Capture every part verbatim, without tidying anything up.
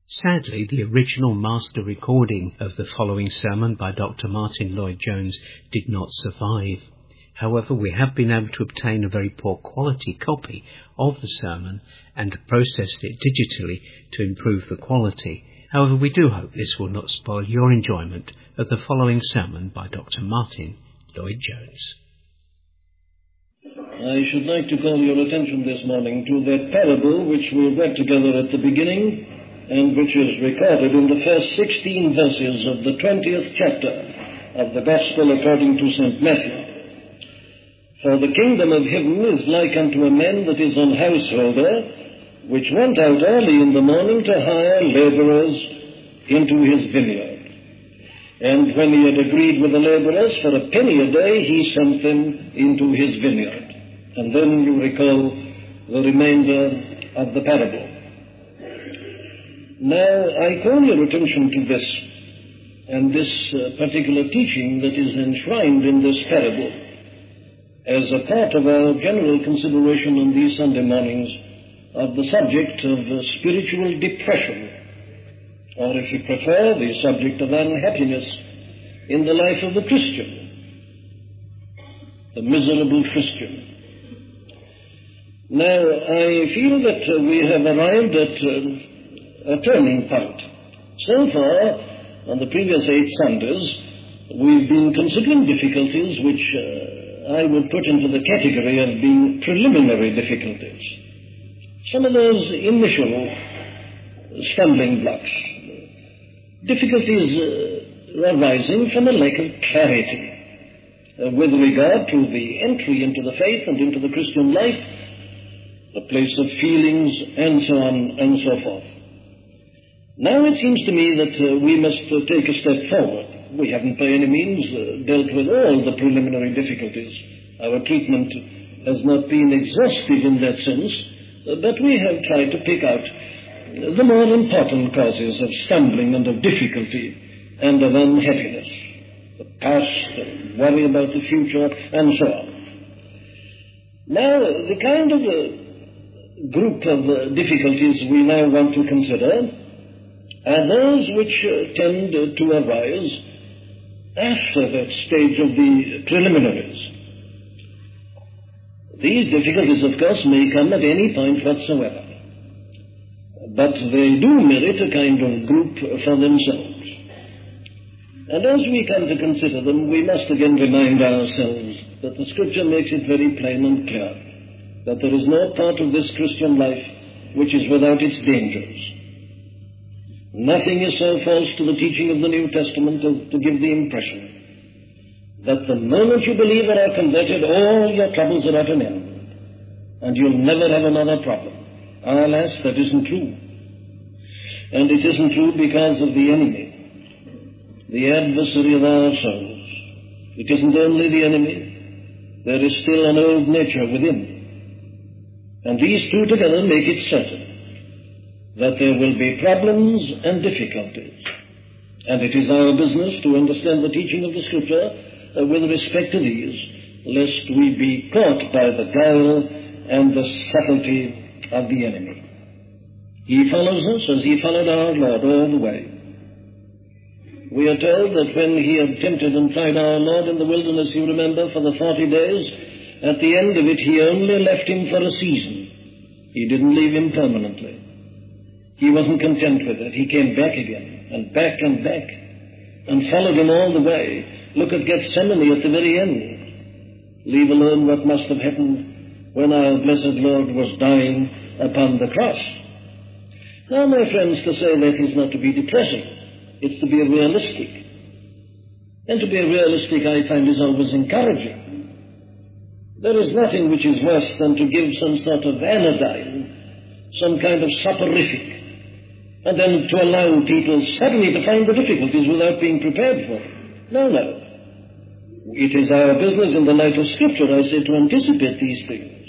Sadly, the original master recording of the following sermon by Doctor Martyn Lloyd-Jones did not survive. However, we have been able to obtain a very poor quality copy of the sermon and processed it digitally to improve the quality. However, we do hope this will not spoil your enjoyment of the following sermon by Doctor Martyn Lloyd-Jones. I should like to call your attention this morning to that parable which we read together at the beginning, and which is recorded in the first sixteen verses of the twentieth chapter of the Gospel according to Saint Matthew. For the kingdom of heaven is like unto a man that is an householder, which went out early in the morning to hire labourers into his vineyard. And when he had agreed with the labourers for a penny a day, he sent them into his vineyard. And then you recall the remainder of the parable. Now, I call your attention to this, and this uh, particular teaching that is enshrined in this parable, as a part of our general consideration on these Sunday mornings of the subject of uh, spiritual depression, or if you prefer, the subject of unhappiness in the life of the Christian, the miserable Christian. Now, I feel that uh, we have arrived at uh, a turning point. So far, on the previous eight Sundays, we've been considering difficulties which uh, I would put into the category of being preliminary difficulties. Some of those initial stumbling blocks, difficulties uh, arising from a lack of clarity uh, with regard to the entry into the faith and into the Christian life, the place of feelings, and so on and so forth. Now it seems to me that uh, we must uh, take a step forward. We haven't by any means uh, dealt with all the preliminary difficulties. Our treatment has not been exhaustive in that sense, uh, but we have tried to pick out the more important causes of stumbling and of difficulty and of unhappiness, the past, the worry about the future, and so on. Now, the kind of uh, group of uh, difficulties we now want to consider are those which uh, tend uh, to arise after that stage of the preliminaries. These difficulties, of course, may come at any point whatsoever, but they do merit a kind of group for themselves. And as we come to consider them, we must again remind ourselves that the Scripture makes it very plain and clear that there is no part of this Christian life which is without its dangers. Nothing is so false to the teaching of the New Testament as to give the impression that the moment you believe or are converted, all your troubles are at an end, and you'll never have another problem. Alas, that isn't true. And it isn't true because of the enemy, the adversary of our souls. It isn't only the enemy. There is still an old nature within. And these two together make it certain that there will be problems and difficulties. And it is our business to understand the teaching of the Scripture uh, with respect to these, lest we be caught by the guile and the subtlety of the enemy. He follows us as he followed our Lord all the way. We are told that when he had tempted and tried our Lord in the wilderness, you remember, for the forty days, at the end of it he only left him for a season. He didn't leave him permanently. He wasn't content with it. He came back again, and back and back, and followed him all the way. Look at Gethsemane at the very end. Leave alone what must have happened when our blessed Lord was dying upon the cross. Now, my friends, to say that is not to be depressing. It's to be realistic. And to be realistic, I find, is always encouraging. There is nothing which is worse than to give some sort of anodyne, some kind of soporific, and then to allow people suddenly to find the difficulties without being prepared for them. No, no. It is our business in the light of Scripture, I say, to anticipate these things.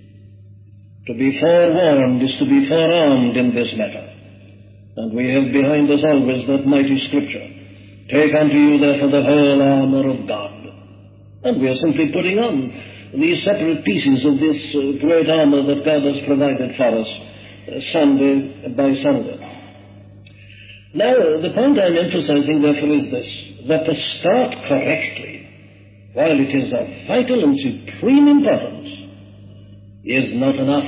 To be forewarned is to be forearmed in this matter. And we have behind us always that mighty Scripture. Take unto you therefore the whole armor of God. And we are simply putting on these separate pieces of this uh, great armor that God has provided for us, uh, Sunday by Sunday. Now, the point I'm emphasizing, therefore, is this, that to start correctly, while it is of vital and supreme importance, is not enough.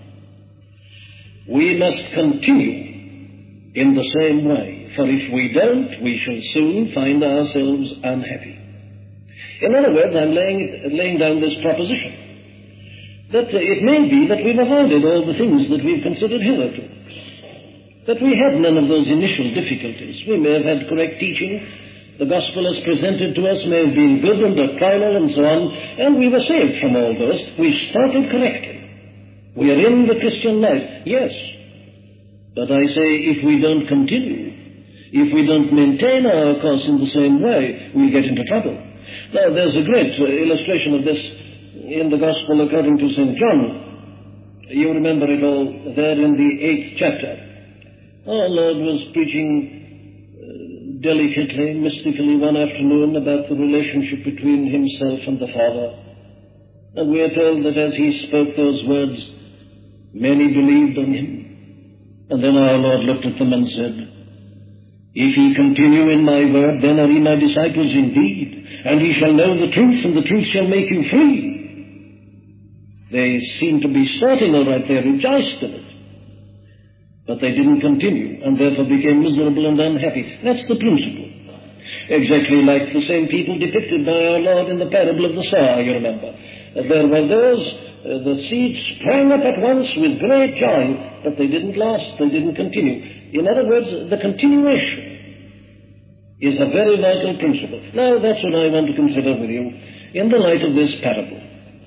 We must continue in the same way, for if we don't, we shall soon find ourselves unhappy. In other words, I'm laying, laying down this proposition, that it may be that we've avoided all the things that we've considered hitherto, that we had none of those initial difficulties. We may have had correct teaching, the gospel as presented to us may have been good and doctrinal and so on, and we were saved from all those. We started correctly. We are in the Christian life, yes. But I say, if we don't continue, if we don't maintain our course in the same way, we'll get into trouble. Now, there's a great uh, illustration of this in the Gospel according to Saint John. You remember it all there in the eighth chapter. Our Lord was preaching uh, delicately, mystically one afternoon about the relationship between himself and the Father. And we are told that as he spoke those words, many believed on him. And then our Lord looked at them and said, "If ye continue in my word, then are ye my disciples indeed, and ye shall know the truth, and the truth shall make you free." They seemed to be starting all right, they rejoiced in it. But they didn't continue, and therefore became miserable and unhappy. That's the principle. Exactly like the same people depicted by our Lord in the parable of the sower, you remember. There were those, uh, the seed sprang up at once with great joy, but they didn't last, they didn't continue. In other words, the continuation is a very vital principle. Now, that's what I want to consider with you in the light of this parable.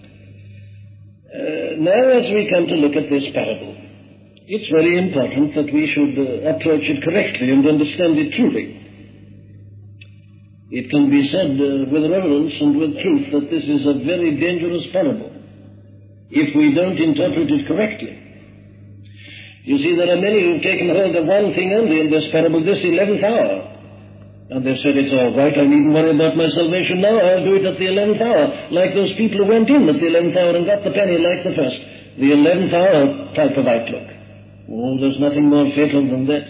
Uh, now, as we come to look at this parable, it's very important that we should uh, approach it correctly and understand it truly. It can be said uh, with reverence and with truth that this is a very dangerous parable if we don't interpret it correctly. You see, there are many who've taken hold of one thing only in this parable, this eleventh hour. And they've said, it's all right, I needn't worry about my salvation now, I'll do it at the eleventh hour, like those people who went in at the eleventh hour and got the penny like the first. The eleventh hour type of outlook. Oh, there's nothing more fatal than that.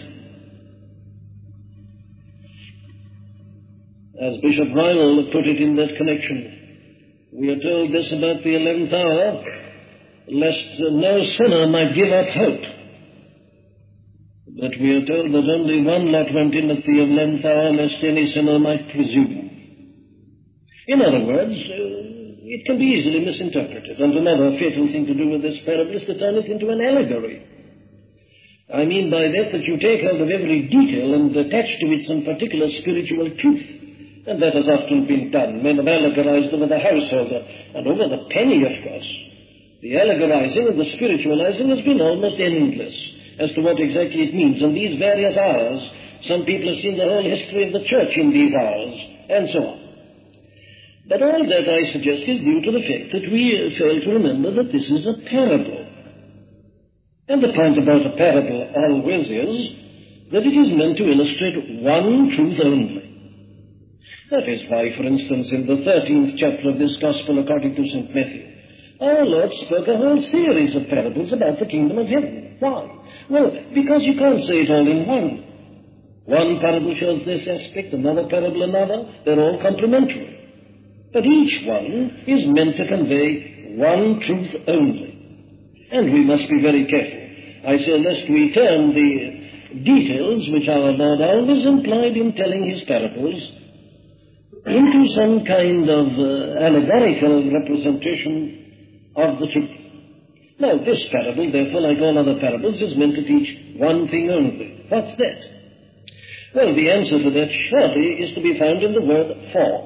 As Bishop Reinl put it in that connection, we are told this about the eleventh hour, lest no sinner might give up hope. But we are told that only one lot went in at the eleventh hour, lest any sinner might presume. In other words, uh, it can be easily misinterpreted. And another fatal thing to do with this parable is to turn it into an allegory. I mean by that that you take hold of every detail and attach to it some particular spiritual truth. And that has often been done. Men have allegorized over the householder and over the penny, of course. The allegorizing and the spiritualizing has been almost endless as to what exactly it means. And these various hours, some people have seen the whole history of the church in these hours, and so on. But all that, I suggest, is due to the fact that we fail to remember that this is a parable. And the point about a parable always is that it is meant to illustrate one truth only. That is why, for instance, in the thirteenth chapter of this Gospel according to Saint Matthew, our Lord spoke a whole series of parables about the kingdom of heaven. Why? Well, because you can't say it all in one. One parable shows this aspect, another parable another. They're all complementary. But each one is meant to convey one truth only. And we must be very careful. I say, lest we turn the details which our Lord always implied in telling his parables into some kind of uh, allegorical representation of the truth. Now, this parable, therefore, like all other parables, is meant to teach one thing only. What's that? Well, the answer to that surely is to be found in the word for.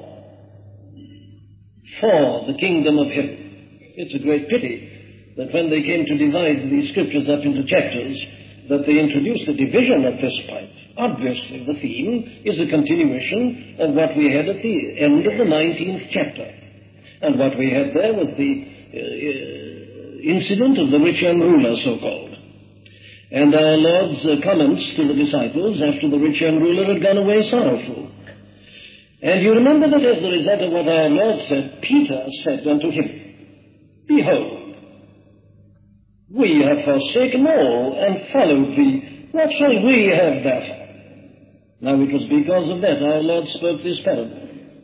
For the kingdom of heaven. It's a great pity that when they came to divide these scriptures up into chapters, that they introduced a division at this point. Obviously, the theme is a continuation of what we had at the end of the nineteenth chapter. And what we had there was the uh, incident of the rich young ruler, so-called. And our Lord's uh, comments to the disciples after the rich young ruler had gone away sorrowful. And you remember that as the result of what our Lord said, Peter said unto him, Behold, we have forsaken all and followed thee. What shall we have therefore? Now it was because of that our Lord spoke this parable.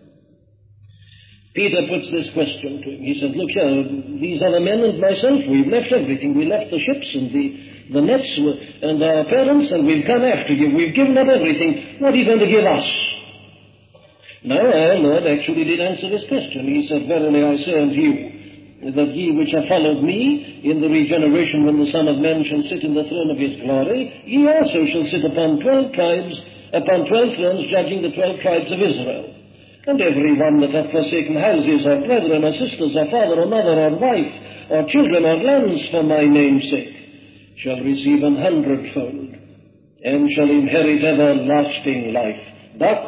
Peter puts this question to him. He says, look here, these other men and myself, we've left everything. We left the ships and the, the nets and our parents, and we've come after you. We've given up everything. What are you going to give us? Now our Lord actually did answer this question. He said, verily I say unto you, that ye which have followed me in the regeneration when the Son of Man shall sit in the throne of his glory, ye also shall sit upon twelve tribes, upon twelve thrones, judging the twelve tribes of Israel. And every one that hath forsaken houses, or brethren, or sisters, or father, or mother, or wife, or children, or lands for my name's sake, shall receive an hundredfold, and shall inherit everlasting life. But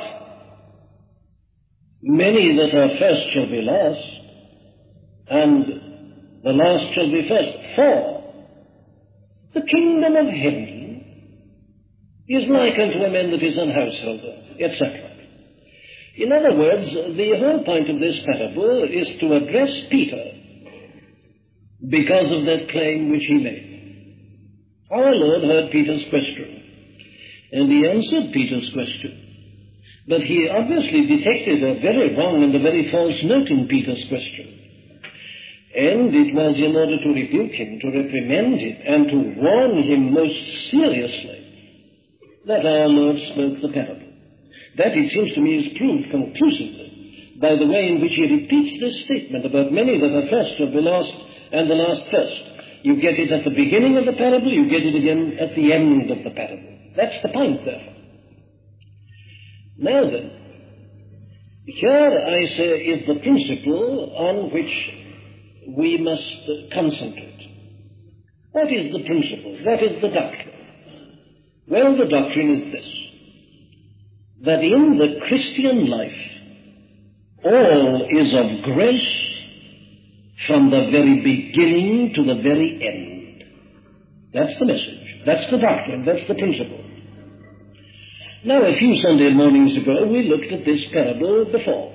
many that are first shall be last, and the last shall be first. For the kingdom of heaven is like unto a man that is an householder, et cetera. In other words, the whole point of this parable is to address Peter because of that claim which he made. Our Lord heard Peter's question, and he answered Peter's question. But he obviously detected a very wrong and a very false note in Peter's question. And it was in order to rebuke him, to reprimand him, and to warn him most seriously that our Lord spoke the parable. That, it seems to me, is proved conclusively by the way in which he repeats this statement about many that are first shall be last and the last first. You get it at the beginning of the parable, you get it again at the end of the parable. That's the point, therefore. Now then, here, I say, is the principle on which we must concentrate. What is the principle? That is the doctrine. Well, the doctrine is this: that in the Christian life, all is of grace from the very beginning to the very end. That's the message. That's the doctrine. That's the principle. Now, a few Sunday mornings ago, we looked at this parable before.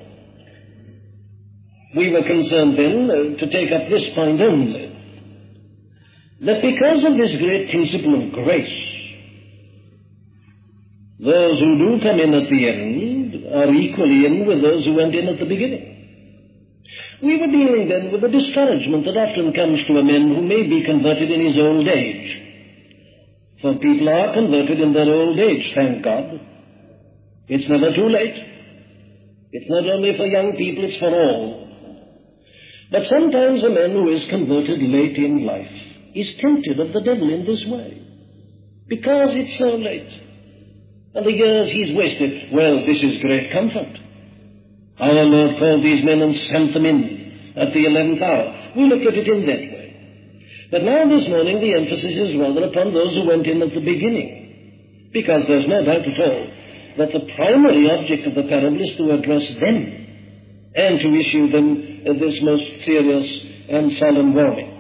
We were concerned then uh, to take up this point only, that because of this great principle of grace, those who do come in at the end are equally in with those who went in at the beginning. We were dealing then with the discouragement that often comes to a man who may be converted in his old age. For people are converted in their old age, thank God. It's never too late. It's not only for young people, it's for all. But sometimes a man who is converted late in life is tempted of the devil in this way, because it's so late. And the years he's wasted, well, this is great comfort. Our Lord called these men and sent them in at the eleventh hour. We look at it in that way. But now this morning the emphasis is rather upon those who went in at the beginning, because there's no doubt at all that the primary object of the parable is to address them and to issue them this most serious and solemn warning.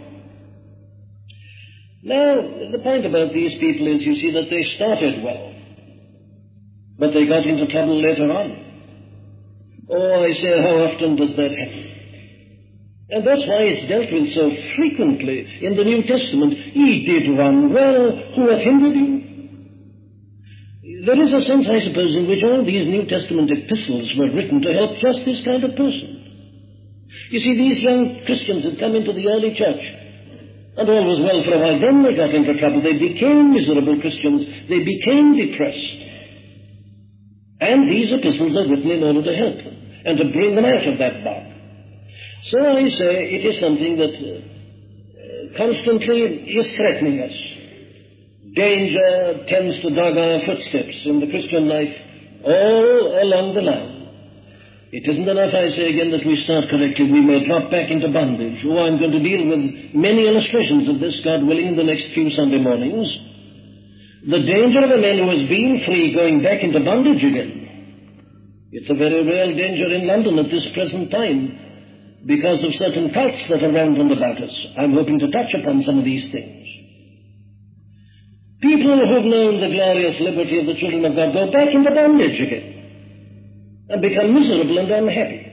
Now, the point about these people is, you see, that they started well, but they got into trouble later on. Oh, I say, how often does that happen? And that's why it's dealt with so frequently in the New Testament. Ye did run well, who hath hindered you? There is a sense, I suppose, in which all these New Testament epistles were written to help just this kind of person. You see, these young Christians had come into the early church, and all was well for a while. Then they got into trouble. They became miserable Christians. They became depressed. And these epistles are written in order to help them and to bring them out of that bog. So I say it is something that uh, constantly is threatening us. Danger tends to dog our footsteps in the Christian life all along the line. It isn't enough, I say again, that we start correctly. We may drop back into bondage. Oh, I'm going to deal with many illustrations of this, God willing, in the next few Sunday mornings. The danger of a man who has been free going back into bondage again. It's a very real danger in London at this present time because of certain cults that are around and about us. I'm hoping to touch upon some of these things. People who've known the glorious liberty of the children of God go back into bondage again and become miserable and unhappy.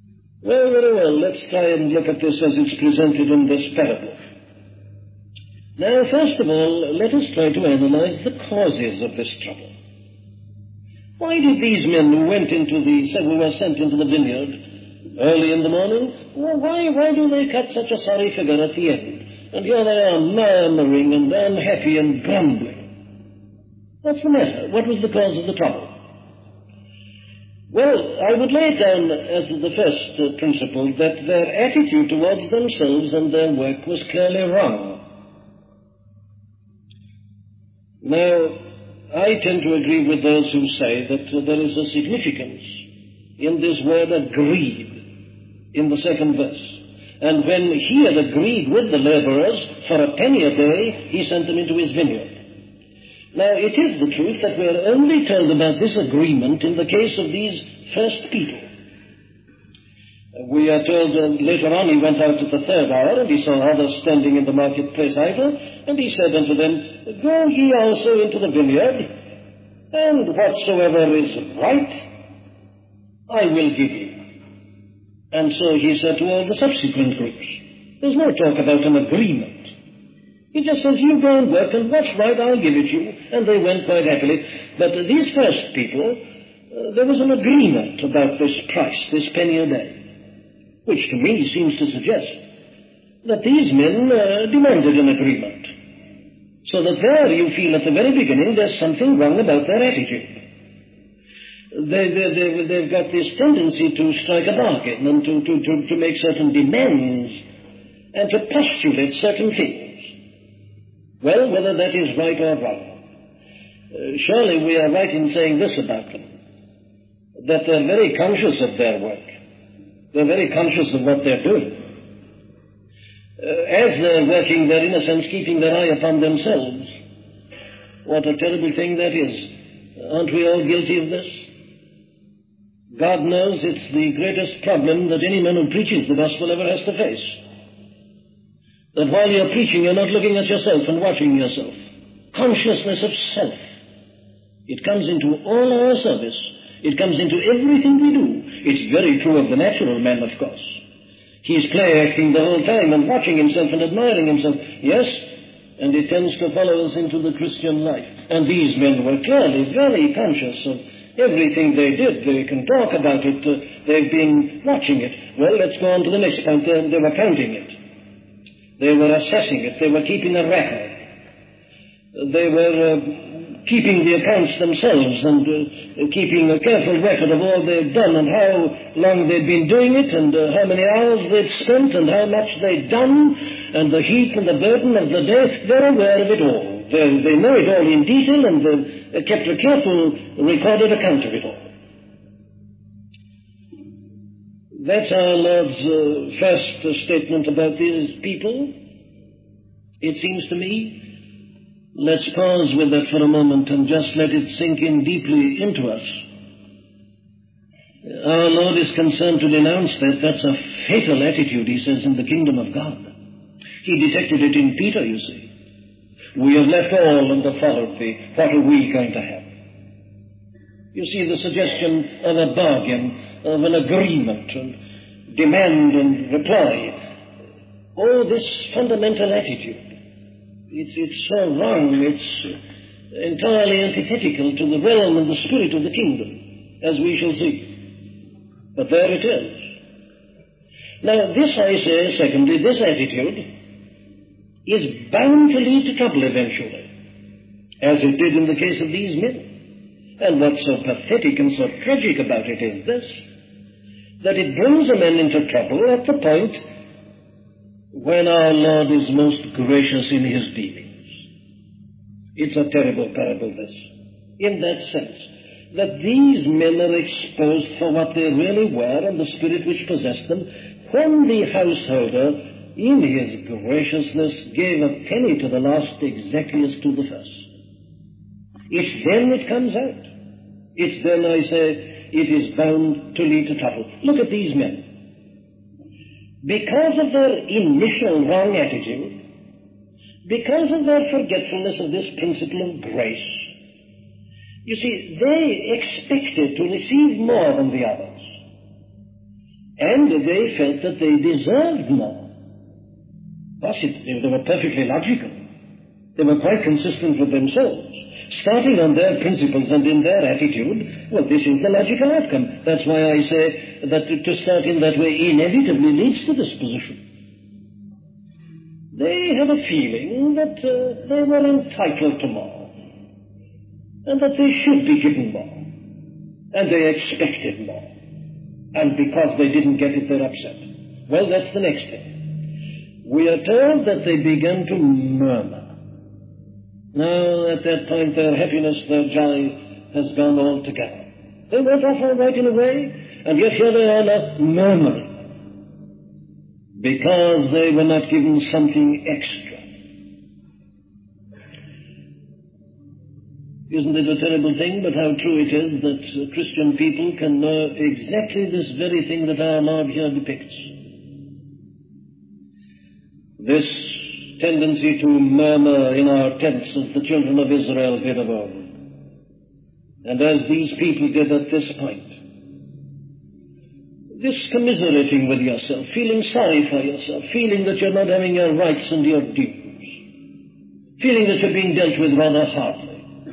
Well, very well, let's try and look at this as it's presented in this parable. Now, first of all, let us try to analyze the causes of this trouble. Why did these men who went into the, who were sent into the vineyard early in the morning, why, why do they cut such a sorry figure at the end? And here they are murmuring and unhappy and grumbling. What's the matter? What was the cause of the trouble? Well, I would lay it down as the first uh, principle that their attitude towards themselves and their work was clearly wrong. Now, I tend to agree with those who say that uh, there is a significance in this word agreed in the second verse. And when he had agreed with the laborers for a penny a day, he sent them into his vineyard. Now, it is the truth that we are only told about this agreement in the case of these first people. We are told uh, later on he went out at the third hour, and he saw others standing in the marketplace idle, and he said unto them, Go ye also into the vineyard, and whatsoever is right, I will give you. And so he said to all the subsequent groups, there's no talk about an agreement. He just says, you go and work, and what's right, I'll give it you. And they went quite happily. But uh, these first people, uh, there was an agreement about this price, this penny a day, which to me seems to suggest that these men uh, demanded an agreement. So that there you feel at the very beginning there's something wrong about their attitude. They, they, they, they've got this tendency to strike a bargain and to, to, to, to make certain demands and to postulate certain things. Well, whether that is right or wrong, uh, surely we are right in saying this about them, that they're very conscious of their work. They're very conscious of what they're doing. Uh, as they're working, they're in a sense keeping their eye upon themselves. What a terrible thing that is. Aren't we all guilty of this? God knows it's the greatest problem that any man who preaches the gospel ever has to face. That while you're preaching, you're not looking at yourself and watching yourself. Consciousness of self. It comes into all our service. It comes into everything we do. It's very true of the natural man, of course. He's play-acting the whole time and watching himself and admiring himself. Yes, and it tends to follow us into the Christian life. And these men were clearly very conscious of everything they did. They can talk about it. Uh, they've been watching it. Well, let's go on to the next point. They, they were counting it. They were assessing it. They were keeping a record. They were uh, keeping the accounts themselves and uh, keeping a careful record of all they'd done and how long they'd been doing it and uh, how many hours they'd spent and how much they'd done and the heat and the burden of the day. They're aware of it all. They, they know it all in detail and they've kept a careful recorded account of it all. That's our Lord's uh, first uh, statement about these people, it seems to me. Let's pause with that for a moment and just let it sink in deeply into us. Our Lord is concerned to denounce that. That's a fatal attitude, he says, in the kingdom of God. He detected it in Peter, you see. We have left all and have followed thee. What are we going to have? You see the suggestion of a bargain, of an agreement, and demand and reply. Oh, this fundamental attitude. It's, it's so wrong. It's entirely antithetical to the realm and the spirit of the kingdom, as we shall see. But there it is. Now, this, I say, secondly, this attitude is bound to lead to trouble eventually, as it did in the case of these men. And what's so pathetic and so tragic about it is this, that it brings a man into trouble at the point when our Lord is most gracious in his dealings. It's a terrible parable, this, in that sense, that these men are exposed for what they really were and the spirit which possessed them, when the householder, in his graciousness, gave a penny to the last exactly as to the first. It's then it comes out. It's then, I say, it is bound to lead to trouble. Look at these men. Because of their initial wrong attitude, because of their forgetfulness of this principle of grace, you see, they expected to receive more than the others. And they felt that they deserved more. Thus, it, they were perfectly logical. They were quite consistent with themselves. Starting on their principles and in their attitude, well, this is the logical outcome. That's why I say that to start in that way inevitably leads to this position. They had a feeling that uh, they were entitled to more, and that they should be given more, and they expected more. And because they didn't get it, they're upset. Well, that's the next thing. We are told that they began to murmur. Now, at that point, their happiness, their joy has gone altogether. They went off all right in a way, and yet here they are now murmuring, because they were not given something extra. Isn't it a terrible thing, but how true it is that uh, Christian people can know exactly this very thing that our Lord here depicts. This tendency to murmur in our tents as the children of Israel did of old. And as these people did at this point. This commiserating with yourself, feeling sorry for yourself, feeling that you're not having your rights and your dues, feeling that you're being dealt with rather hardly.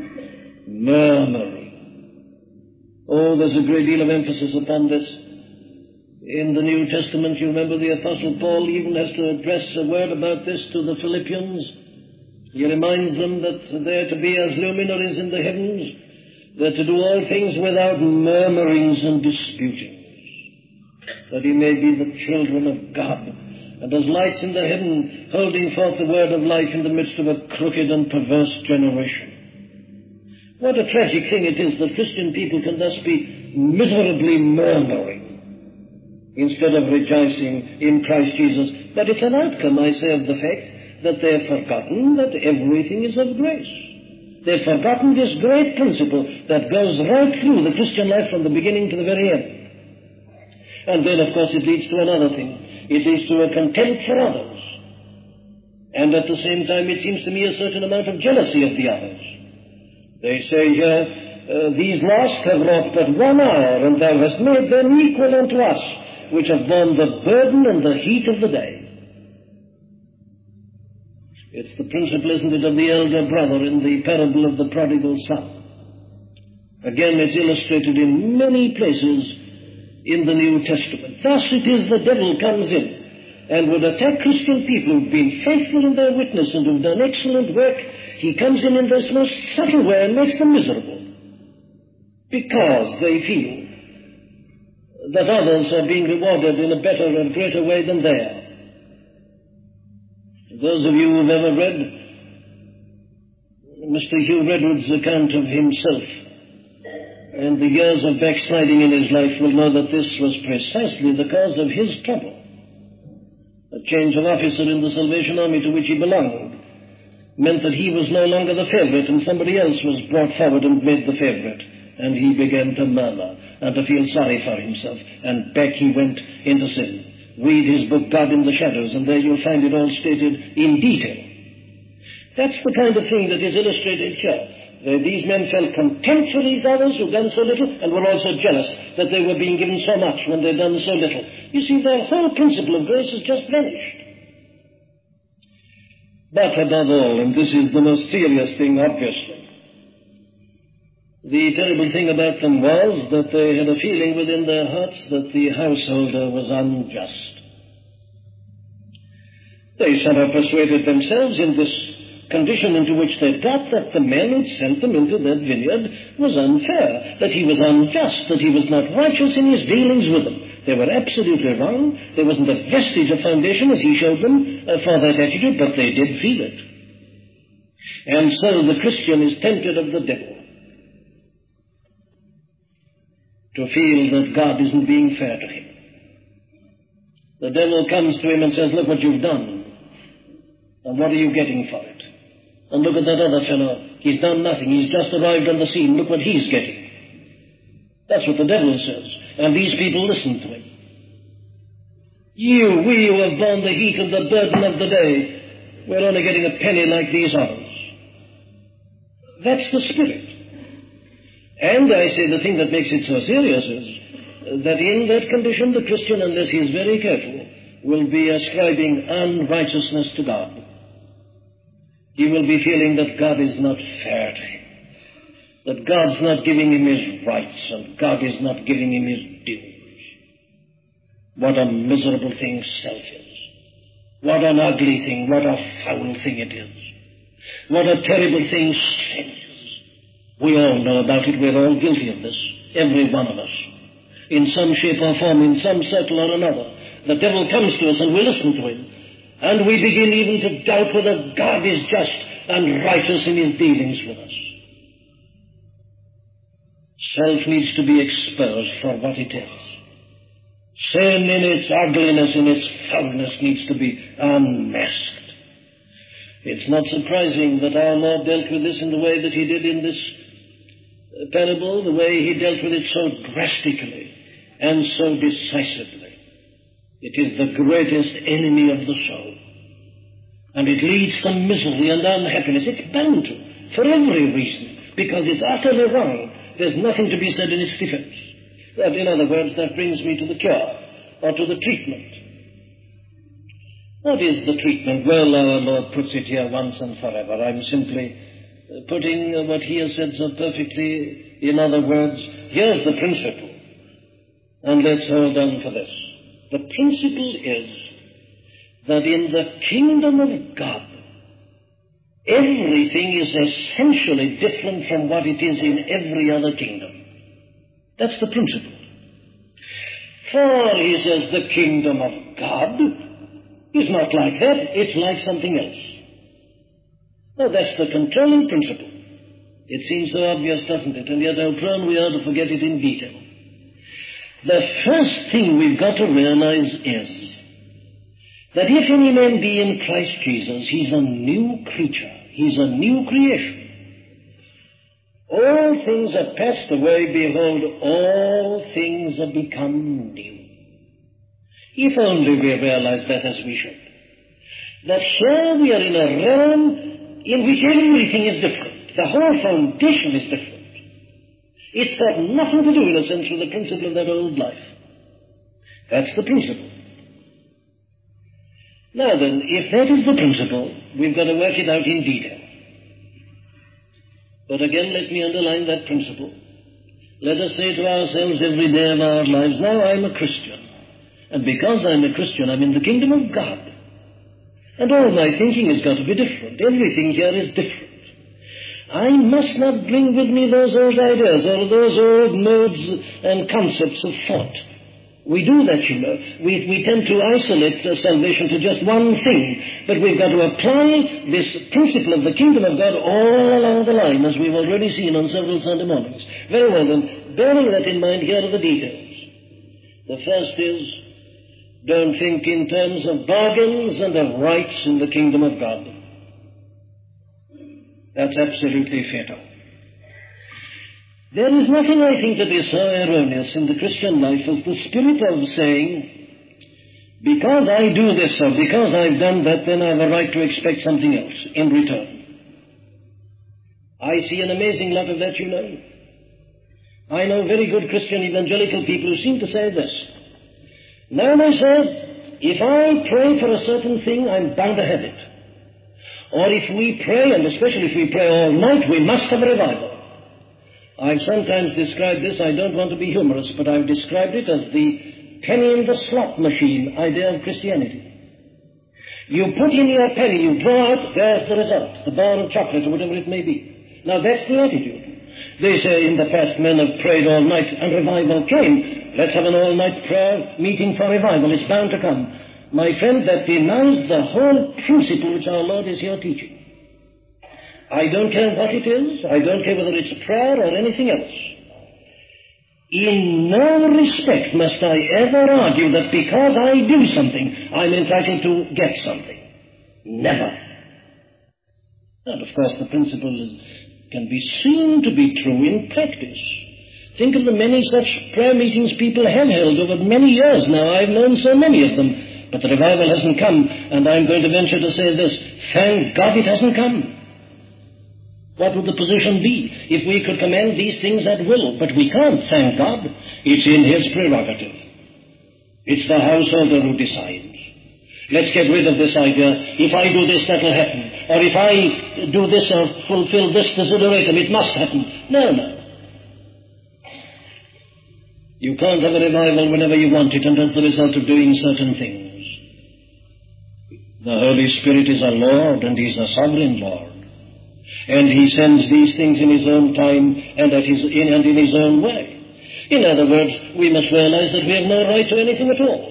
Murmuring. Oh, there's a great deal of emphasis upon this. In the New Testament, you remember the Apostle Paul even has to address a word about this to the Philippians. He reminds them that they're to be as luminaries in the heavens, they're to do all things without murmurings and disputings, that he may be the children of God, and as lights in the heaven, holding forth the word of life in the midst of a crooked and perverse generation. What a tragic thing it is that Christian people can thus be miserably murmuring instead of rejoicing in Christ Jesus. But it's an outcome, I say, of the fact that they've forgotten that everything is of grace. They've forgotten this great principle that goes right through the Christian life from the beginning to the very end. And then, of course, it leads to another thing. It leads to a contempt for others. And at the same time, it seems to me, a certain amount of jealousy of the others. They say here, uh, these last have wrought but one hour, and thou hast made them equal unto us, which have borne the burden and the heat of the day. It's the principle, isn't it, of the elder brother in the parable of the prodigal son. Again, it's illustrated in many places in the New Testament. Thus it is the devil comes in and would attack Christian people who've been faithful in their witness and who've done excellent work. He comes in in this most subtle way and makes them miserable, because they feel that others are being rewarded in a better and greater way than they are. Those of you who've ever read Mister Hugh Redwood's account of himself and the years of backsliding in his life will know that this was precisely the cause of his trouble. A change of officer in the Salvation Army to which he belonged meant that he was no longer the favorite, and somebody else was brought forward and made the favorite. And he began to murmur and to feel sorry for himself, and back he went into sin. Read his book, God in the Shadows, and there you'll find it all stated in detail. That's the kind of thing that is illustrated here. Uh, these men felt contempt for these others who'd done so little, and were also jealous that they were being given so much when they'd done so little. You see, their whole principle of grace has just vanished. But above all, and this is the most serious thing, obviously, the terrible thing about them was that they had a feeling within their hearts that the householder was unjust. They somehow persuaded themselves in this condition into which they got that the man who'd sent them into that vineyard was unfair, that he was unjust, that he was not righteous in his dealings with them. They were absolutely wrong. There wasn't a vestige of foundation, as he showed them, uh, for that attitude, but they did feel it. And so the Christian is tempted of the devil to feel that God isn't being fair to him. The devil comes to him and says, look what you've done, and what are you getting for it? And look at that other fellow. He's done nothing. He's just arrived on the scene. Look what he's getting. That's what the devil says. And these people listen to him. You, we who have borne the heat and the burden of the day, we're only getting a penny like these others. That's the spirit. And I say the thing that makes it so serious is that in that condition the Christian, unless he is very careful, will be ascribing unrighteousness to God. he will be feeling that God is not fair to him, that God's not giving him his rights, and God is not giving him his dues. What a miserable thing self is. What an ugly thing, what a foul thing it is. What a terrible thing sin is. We all know about it. We're all guilty of this, every one of us. In some shape or form, in some circle or another, the devil comes to us and we listen to him. And we begin even to doubt whether God is just and righteous in his dealings with us. Self needs to be exposed for what it is. Sin in its ugliness, in its foulness, needs to be unmasked. It's not surprising that our Lord dealt with this in the way that he did in this parable, the way he dealt with it so drastically and so decisively. It is the greatest enemy of the soul. And it leads to misery and unhappiness. It's bound to, for every reason, because it's utterly wrong. There's nothing to be said in its defense. That, in other words, that brings me to the cure, or to the treatment. What is the treatment? Well, our Lord puts it here once and forever. I'm simply putting what he has said so perfectly. In other words, here's the principle. And let's hold on to this. The principle is that in the kingdom of God, everything is essentially different from what it is in every other kingdom. That's the principle. For, he says, the kingdom of God is not like that. It's like something else. Now, that's the controlling principle. It seems so obvious, doesn't it? And yet how prone we are to forget it in detail. The first thing we've got to realize is that if any man be in Christ Jesus, he's a new creature. He's a new creation. All things are passed away, behold, all things have become new. If only we realize that as we should. That here we are in a realm in which everything is different. The whole foundation is different. It's got nothing to do, in a sense, with the principle of that old life. That's the principle. Now then, if that is the principle, we've got to work it out in detail. But again, let me underline that principle. Let us say to ourselves every day of our lives, now I'm a Christian. And because I'm a Christian, I'm in the kingdom of God. And all my thinking has got to be different. Everything here is different. I must not bring with me those old ideas or those old modes and concepts of thought. We do that, you know. We, we tend to isolate uh, salvation to just one thing. But we've got to apply this principle of the kingdom of God all along the line, as we've already seen on several Sunday mornings. Very well then, bearing that in mind, here are the details. The first is, don't think in terms of bargains and of rights in the kingdom of God. That's absolutely fatal. There is nothing, I think, that is so erroneous in the Christian life as the spirit of saying, because I do this or because I've done that, then I have a right to expect something else in return. I see an amazing lot of that, you know. I know very good Christian evangelical people who seem to say this. Now, they say, if I pray for a certain thing, I'm bound to have it. Or if we pray, and especially if we pray all night, we must have a revival. I've sometimes described this, I don't want to be humorous, but I've described it as the penny in the slot machine idea of Christianity. You put in your penny, you draw out, there's the result, the bar of chocolate or whatever it may be. Now that's the attitude. They say in the past men have prayed all night and revival came. Let's have an all-night prayer meeting for revival. It's bound to come. My friend, that denies the whole principle which our Lord is here teaching. I don't care what it is. I don't care whether it's prayer or anything else. In no respect must I ever argue that because I do something, I'm entitled to get something. Never. And of course the principle is, can be seen to be true in practice. Think of the many such prayer meetings people have held over many years now. I've known so many of them. But the revival hasn't come, and I'm going to venture to say this. Thank God it hasn't come. What would the position be if we could command these things at will? But we can't, thank God. It's in His prerogative. It's the householder who decides. Let's get rid of this idea, if I do this, that'll happen. Or if I do this or fulfill this desideratum, it must happen. No, no. You can't have a revival whenever you want it and as the result of doing certain things. The Holy Spirit is a Lord, and He's a sovereign Lord. And He sends these things in His own time and, at his, in, and in His own way. In other words, we must realize that we have no right to anything at all.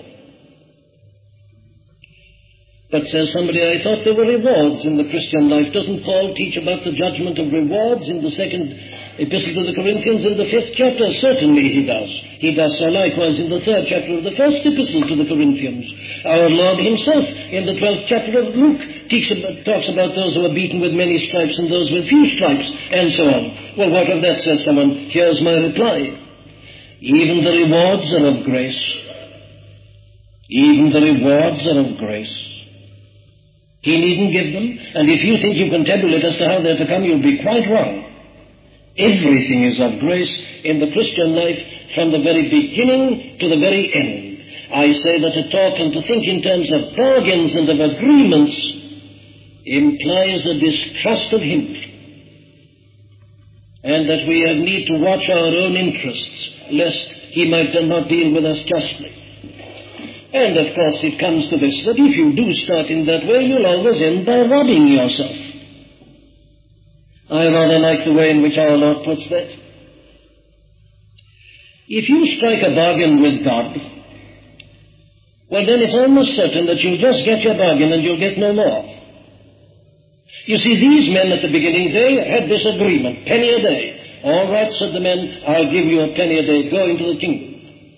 But says somebody, I thought there were rewards in the Christian life. Doesn't Paul teach about the judgment of rewards in the second epistle to the Corinthians in the fifth chapter? Certainly he does. He does so likewise in the third chapter of the first epistle to the Corinthians. Our Lord Himself in the twelfth chapter of Luke teaches about, talks about those who are beaten with many stripes and those with few stripes, and so on. Well, what of that, says someone? Here's my reply. Even the rewards are of grace. Even the rewards are of grace. He needn't give them, and if you think you can tabulate as to how they're to come, you'll be quite wrong. Everything is of grace in the Christian life from the very beginning to the very end. I say that to talk and to think in terms of bargains and of agreements implies a distrust of Him, and that we have need to watch our own interests, lest He might not deal with us justly. And, of course, it comes to this, that if you do start in that way, you'll always end by robbing yourself. I rather like the way in which our Lord puts that. If you strike a bargain with God, well, then it's almost certain that you'll just get your bargain and you'll get no more. You see, these men at the beginning, they had this agreement, penny a day. All right, said the men, I'll give you a penny a day, go into the kingdom.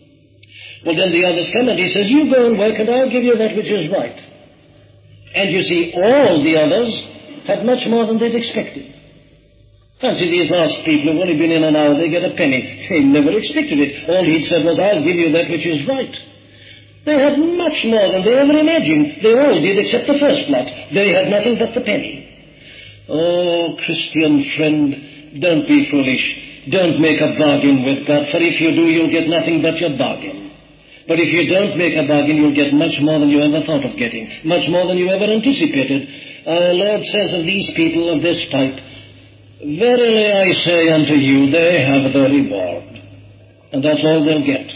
Well, then the others come and he says, you go and work and I'll give you that which is right. And you see, all the others had much more than they'd expected. Fancy these last people who've only been in an hour, they get a penny. They never expected it. All he'd said was, I'll give you that which is right. They had much more than they ever imagined. They all did except the first lot. They had nothing but the penny. Oh, Christian friend, don't be foolish. Don't make a bargain with God, for if you do, you'll get nothing but your bargain. But if you don't make a bargain, you'll get much more than you ever thought of getting, much more than you ever anticipated. Our Lord says of these people of this type, verily I say unto you, they have their reward. And that's all they'll get.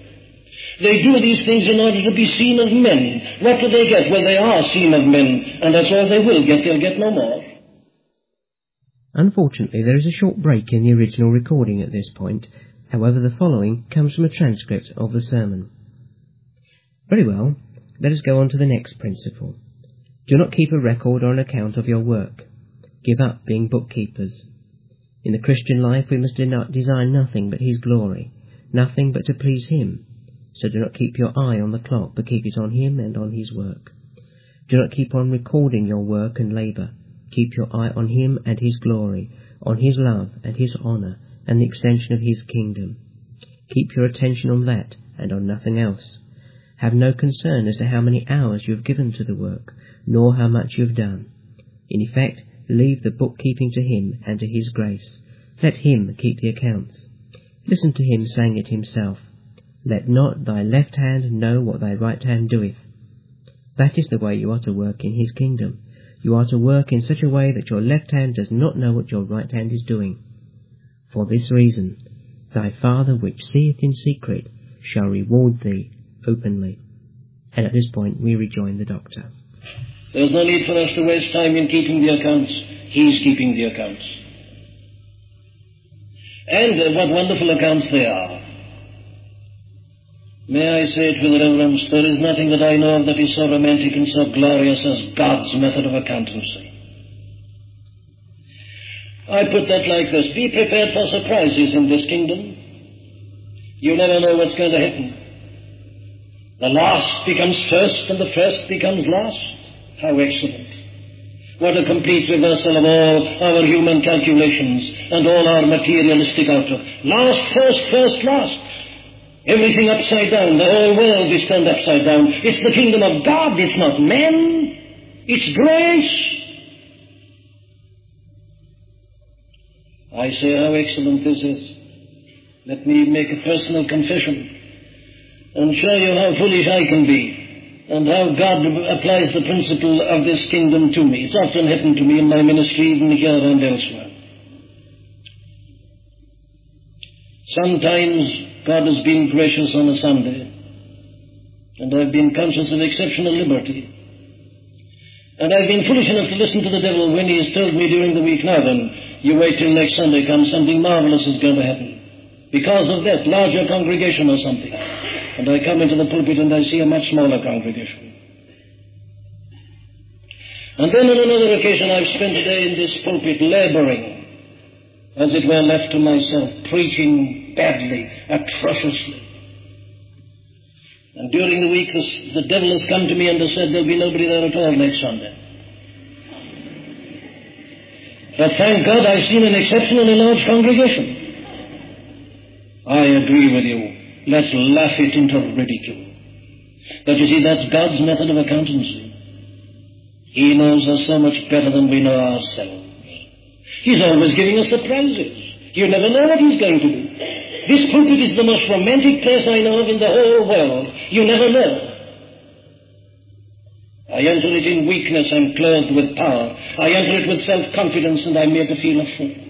They do these things in order to be seen of men. What do they get? Well, they are seen of men, and that's all they will get. They'll get no more. Unfortunately, there is a short break in the original recording at this point. However, the following comes from a transcript of the sermon. Very well, let us go on to the next principle. Do not keep a record or an account of your work. Give up being bookkeepers. In the Christian life we must desire nothing but His glory, nothing but to please Him. So do not keep your eye on the clock, but keep it on Him and on His work. Do not keep on recording your work and labour. Keep your eye on Him and His glory, on His love and His honour, and the extension of His kingdom. Keep your attention on that and on nothing else. Have no concern as to how many hours you have given to the work, nor how much you have done. In effect, leave the bookkeeping to Him and to His grace. Let Him keep the accounts. Listen to Him saying it Himself. Let not thy left hand know what thy right hand doeth. That is the way you are to work in His kingdom. You are to work in such a way that your left hand does not know what your right hand is doing. For this reason, thy Father which seeth in secret shall reward thee openly. And at this point we rejoin the doctor. There's no need for us to waste time in keeping the accounts. He's keeping the accounts. And uh, what wonderful accounts they are. May I say it with reverence, there is nothing that I know of that is so romantic and so glorious as God's method of accountancy. I put that like this. Be prepared for surprises in this kingdom. You never know what's going to happen. The last becomes first and the first becomes last. How excellent. What a complete reversal of all our human calculations and all our materialistic outlook. Last, first, first, last. Everything upside down. The whole world is turned upside down. It's the kingdom of God. It's not men. It's grace. I say how excellent this is. Let me make a personal confession and show you how foolish I can be. and how God applies the principle of this kingdom to me. It's often happened to me in my ministry, even here and elsewhere. Sometimes God has been gracious on a Sunday, and I've been conscious of exceptional liberty. And I've been foolish enough to listen to the devil when he has told me during the week, now then, you wait till next Sunday comes, something marvelous is going to happen. Because of that, larger congregation or something. And I come into the pulpit and I see a much smaller congregation. And then on another occasion I've spent a day in this pulpit laboring, as it were left to myself, preaching badly, atrociously. And during the week the, the devil has come to me and has said there'll be nobody there at all next Sunday. But thank God I've seen an exceptionally large congregation. I agree with you. Let's laugh it into ridicule. But you see, that's God's method of accountancy. He knows us so much better than we know ourselves. He's always giving us surprises. You never know what he's going to do. This pulpit is the most romantic place I know of in the whole world. You never know. I enter it in weakness and clothed with power. I enter it with self-confidence and I'm made to feel a fool.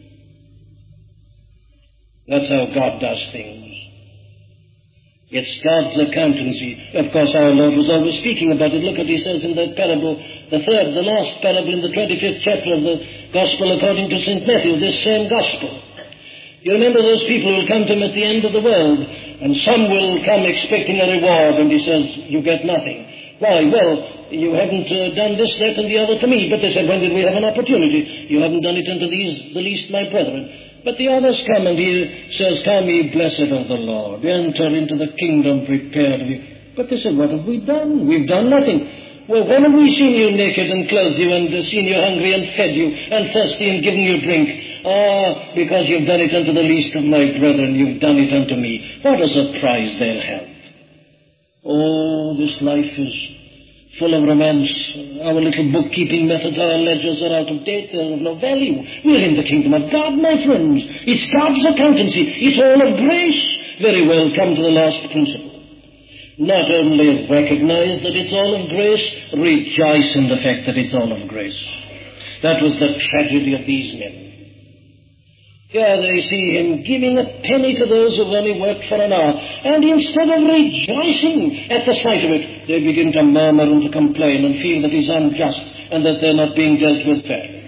That's how God does things. It's God's accountancy. Of course, our Lord was always speaking about it. Look what he says in that parable, the third, the last parable in the twenty-fifth chapter of the Gospel according to Saint Matthew, this same Gospel. You remember those people who will come to him at the end of the world, and some will come expecting a reward, and he says, you get nothing. Why? Well, you haven't uh, done this, that, and the other to me. But they said, when did we have an opportunity? You haven't done it unto these, the least my brethren. But the others come, and he says, come ye blessed of the Lord, enter into the kingdom prepared for you. But they said, what have we done? We've done nothing. Well, when have we seen you naked and clothed you, and uh, seen you hungry and fed you, and thirsty and given you drink? Ah, because you've done it unto the least of my brethren, you've done it unto me. What a surprise they'll have. Oh, this life is full of romance. Our little bookkeeping methods, our ledgers are out of date, they're of no value. We're in the kingdom of God, my friends. It's God's accountancy. It's all of grace. Very well, come to the last principle. Not only recognize that it's all of grace, rejoice in the fact that it's all of grace. That was the tragedy of these men. Here they see him giving a penny to those who've only worked for an hour. And instead of rejoicing at the sight of it, they begin to murmur and to complain and feel that he's unjust and that they're not being dealt with fairly.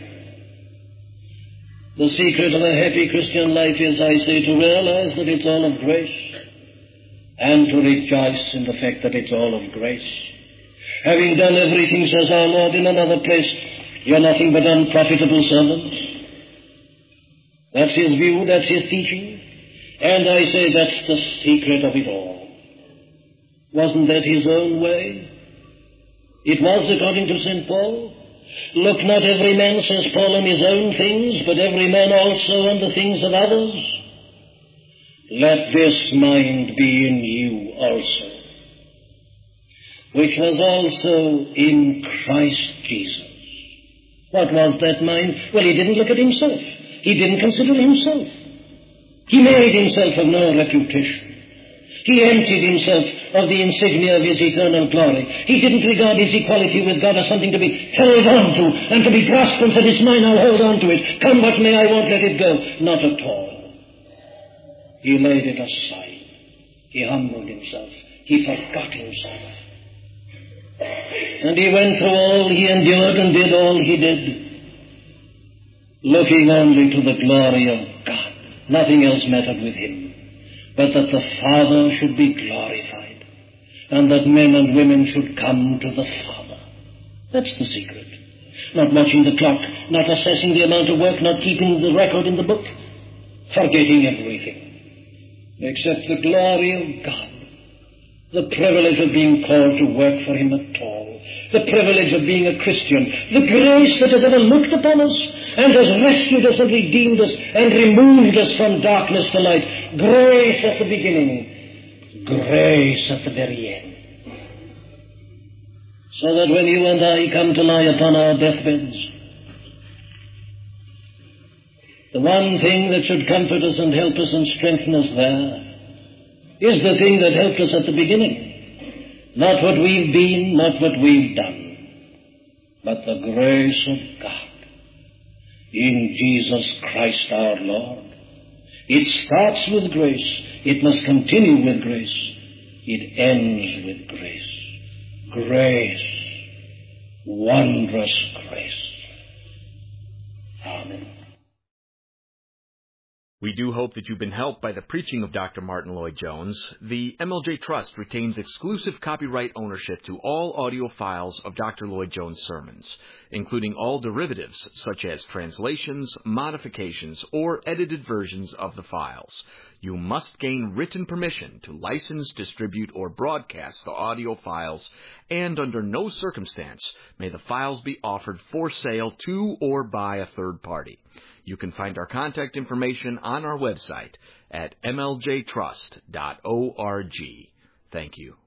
The secret of a happy Christian life is, I say, to realize that it's all of grace and to rejoice in the fact that it's all of grace. Having done everything, says our Lord in another place, you're nothing but unprofitable servants. That's his view, that's his teaching. And I say that's the secret of it all. Wasn't that his own way? It was according to Saint Paul. Look not every man, says Paul, on his own things, but every man also on the things of others. Let this mind be in you also, which was also in Christ Jesus. What was that mind? Well, he didn't look at himself. He didn't consider himself. He made himself of no reputation. He emptied himself of the insignia of his eternal glory. He didn't regard his equality with God as something to be held on to and to be grasped and said, it's mine, I'll hold on to it. Come what may, I won't let it go. Not at all. He laid it aside. He humbled himself. He forgot himself. And he went through all he endured and did all he did, looking only to the glory of God. Nothing else mattered with him, but that the Father should be glorified, and that men and women should come to the Father. That's the secret. Not watching the clock, not assessing the amount of work, not keeping the record in the book, forgetting everything, except the glory of God. The privilege of being called to work for him at all. The privilege of being a Christian. The grace that has ever looked upon us and has rescued us and redeemed us and removed us from darkness to light. Grace at the beginning. Grace at the very end. So that when you and I come to lie upon our deathbeds, the one thing that should comfort us and help us and strengthen us there is the thing that helped us at the beginning. Not what we've been, not what we've done, but the grace of God in Jesus Christ our Lord. It starts with grace. It must continue with grace. It ends with grace. Grace. Wondrous grace. Amen. We do hope that you've been helped by the preaching of Doctor Martyn Lloyd-Jones. The M L J Trust retains exclusive copyright ownership to all audio files of Doctor Lloyd-Jones' sermons, including all derivatives such as translations, modifications, or edited versions of the files. You must gain written permission to license, distribute, or broadcast the audio files, and under no circumstance may the files be offered for sale to or by a third party. You can find our contact information on our website at m l j trust dot org. Thank you.